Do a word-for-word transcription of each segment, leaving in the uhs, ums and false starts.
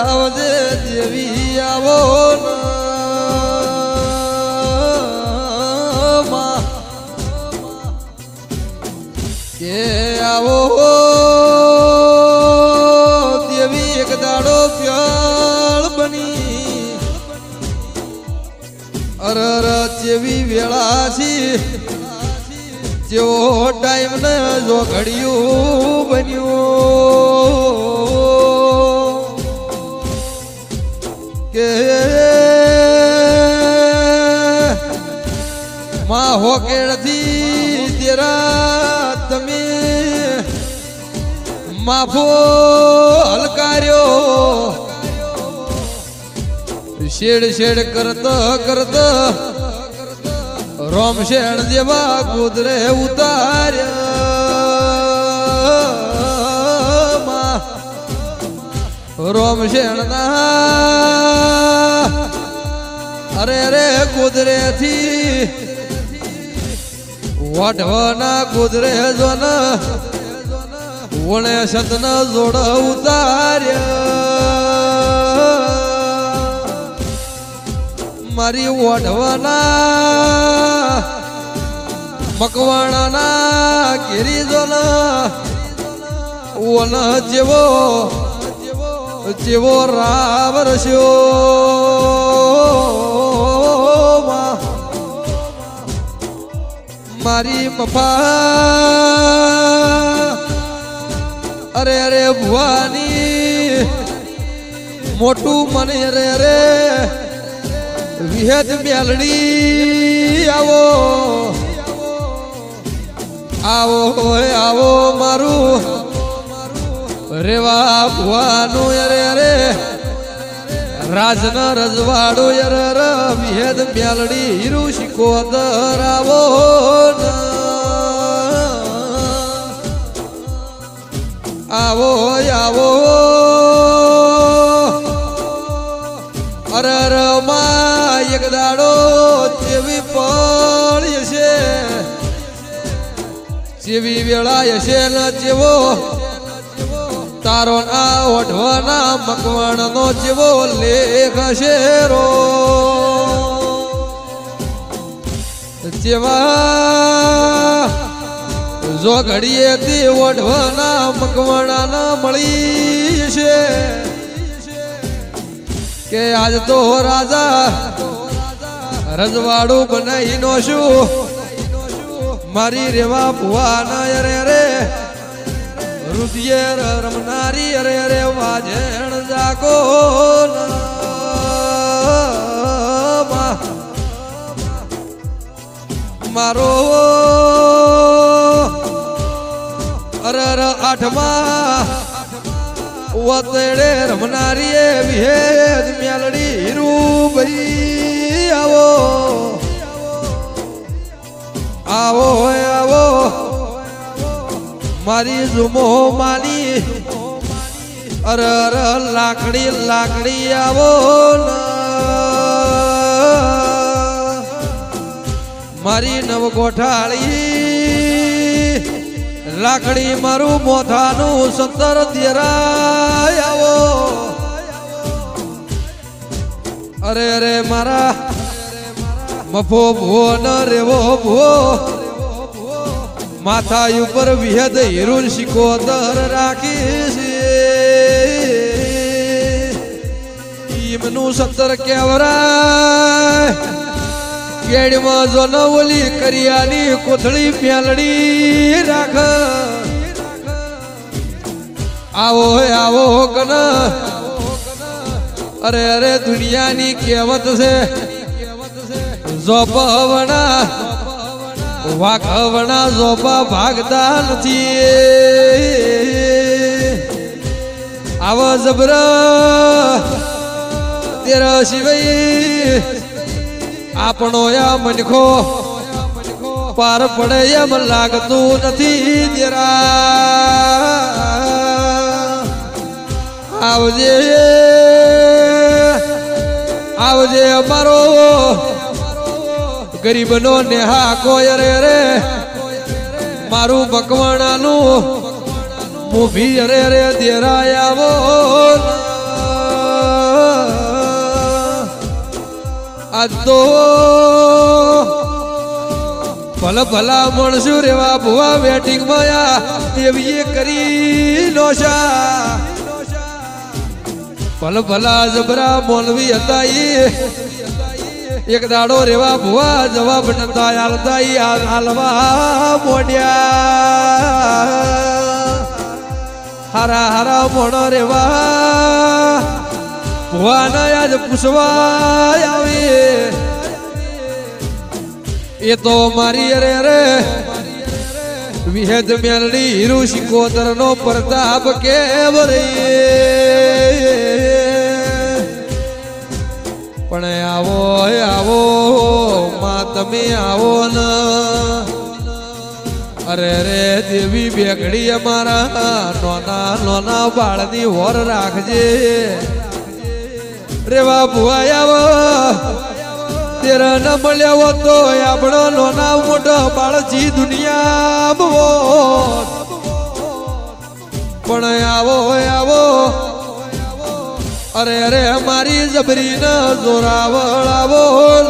આવજે દેવી આવો માં કે આવો દેવી એક દાડો પ્યાળ બની અરર જેવી વેળા છી જેવો ટાઈમ ને જો ઘડિયું બન્યું કે માં હોકેડથી તેરા તમે માફો હલકાર્યો શેડ શેડ કરતા કરતા રોમ શેણ દેવા કુદરે ઉતાર્યા રોમ શેણ ના અરે અરે કુદરે થી વાઢવાના કુદરે જોન વણે સતન જોડ ઉતાર્યા મારી ઓઢવાના મકવાણાના ઘેરી જોન ઓન જેવો જેવો રાવરસ્યો મારી મફા અરે અરે ભુવાની મોટું મને અરે અરે વિહેદ મેલડી આવો આવો આવો મારું રેવા ભુવાનું અરે અરે રાજન રજવાડો અરે વિહેદ મેલડી હીરુ શિકોદર આવો આવો આવો અરે અરે માં એક દાડો જેવી પડી હશે જેવી વેળા હશે ને જેવો તારો ના ઓઢવાના મકવાણ નો જેવો લેખ હશે રો જેવા જો ઘડીએ તે ઓઢવાના મકવાણા ના મળી છે કે આજ તો રાજા રજવાડું બનાવી નો શું મારી રેવા ભુવા ના અરે અરે રુદિયે રમનારી અરે અરે વાજણ જાગો મારો અરે અરે આઠમા વતડે રમનારી એ વિહેદ મેલડી હીરુભાઈ આવો આવો આવો મારી જુમો માની અરે અરે લાકડી લાકડી આવો મારી નવ ગોઠાળી લાકડી મારું મોથાનું સત્તર દેરાય આવો અરે અરે મારા મફો ભો ન રેવો ભો માથા ઉપર વિહદ હીરું શિકોદર રાખીશ ઈમનું સત્તર કેવરાય કેડમાં જોનવલી કરિયાની કોથળી મેલડી રાખ આવો આવો કન અરે અરે દુનિયાની કહેવત છે જોપવણા વાઘવણા જોપા ભાગતા નથી આવો જબર તેરા શિવાય આપણો યા મનખો પાર પડે એમ લાગતું નથી તેરા આવજે આવજે અમારો ગરીબનો નેહા કોઈ રે રે મારું બકવાણાનું મૂવી રે રે દેરાય આવો આજ તો ભલા ભલા માણસો રેવા ભુવા વેટિંગ માં દેવીએ કરી નોશા ભલા ભલા જબરા મોલવી હતા એક દાડો રેવા ભુવા જવાબ નતા આલતા હાલવા મોડ્યા હારા હારા મોણો રેવા ભુવા ના આજ પૂછવા આવે એ તો મારી અરે અરે વિહેદ મેલડી હીરુ શિકોતર નો પ્રતાપ કેવ રે પણ આવો આવો માં તમે આવો ને અરે રે દેવી બેગડી અમારા નોના નોના બાળની હોર રાખજે રેવા ભુવા આવો તેરા ન મળ્યો તો આપણો લોના મોટો બાળજી દુનિયા બવો પણ આવો આવો અરે અરે અમારી જબરી ન જોરાવળ આવો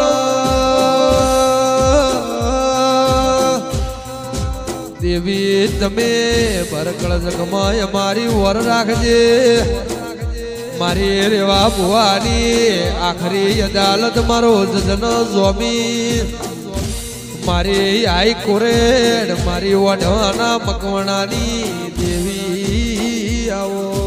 દેવી તમે બરકળ જગમાં અમારી વર રાખજે મારી રેવા ભુવાની આખરી અદાલત મારો જજન જોમી મારી આઈ કોરેડ મારી વઢવાના મકવણાની દેવી આવો